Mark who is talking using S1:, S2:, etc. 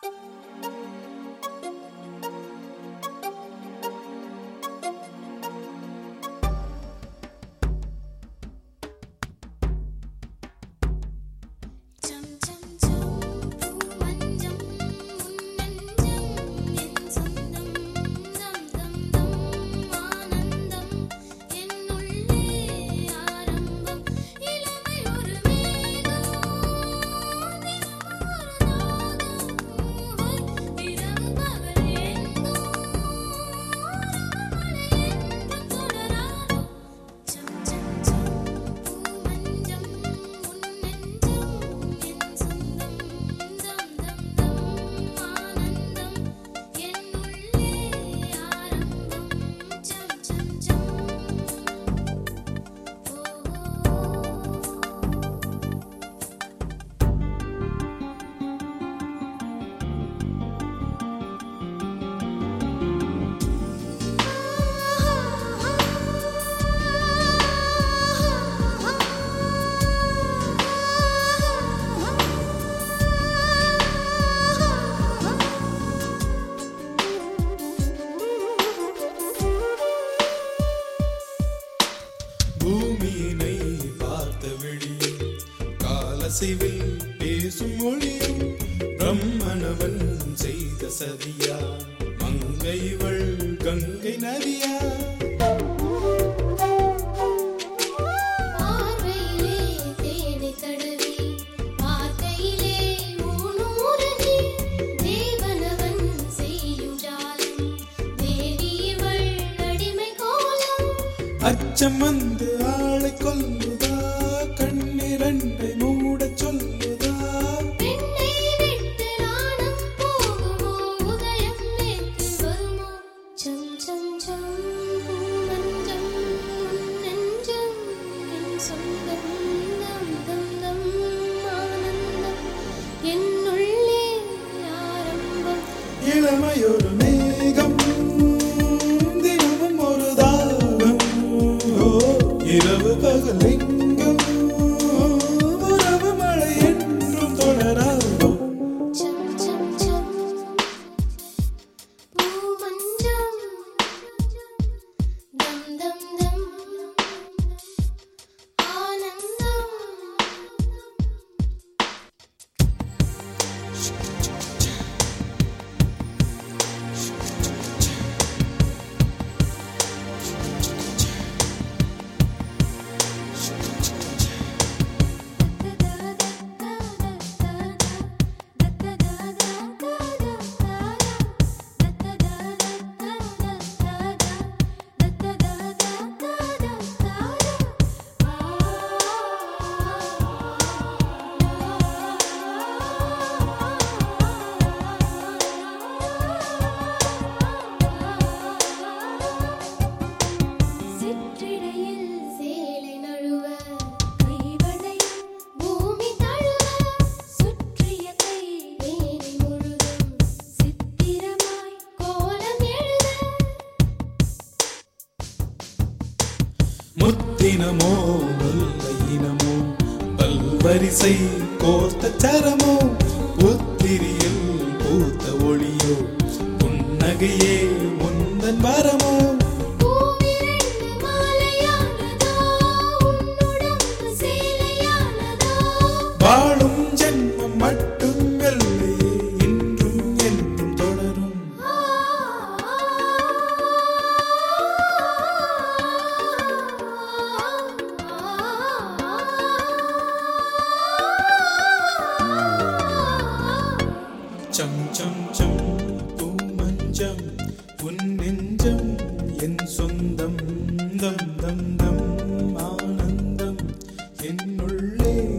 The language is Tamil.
S1: பூமியினை பார்த்த விழியும் காலசைவில் பேசும் மொழியும் பிரம்மனவன் செய்த சதியா மங்கைவள் கங்கை நதியா அச்சம் வந்து ஆளை கொல்லுதா கண்ணிரண்டை மூட சொல்லுதா
S2: பெண்ணை விட்டு நாணம் போகுமோ உதயம் நேற்று வருமோ சம் சம் சம் பூமஞ்சம் நெஞ்சம் என் சொந்தம் தம் தம் தம் ஆனந்தம் என்னுள்ளே ஆரம்பம்
S1: இளமையொரு மேகம் தினமும் ஒரு தாகம் இரவு பகலெங்கும் உறவு மழை என்றும் தொடராதோ
S2: சம் சம் சம் பூமஞ்சம் தம் தம் தம் ஆனந்தம் சிற்றிடையில் சேலை நழுவ கைவளை பூமி தழுவ சுற்றிய கை மேனி முழுதும் சித்திரமாய் கோலம் எழுத
S1: முத்தினமோ முல்லையினமோ பல்வரிசை கோர்த்த சரமோ புத்திரியில் பூத்த ஒளியோ புன்னகையே முந்தன் வரமோ
S2: பூவிரண்டு மாலையானதோ உன்னுடம்பு சேலையானதோ
S1: வாழும் ஜென்மம் மட்டும் வெள்ளையே இன்றும் என்றும் தொடரும் சம் சம் சம் பூமஞ்சம் உன் நெஞ்சம் என் சொந்தம் தம் தம் தம் ஆனந்தம் என்னுள்ளே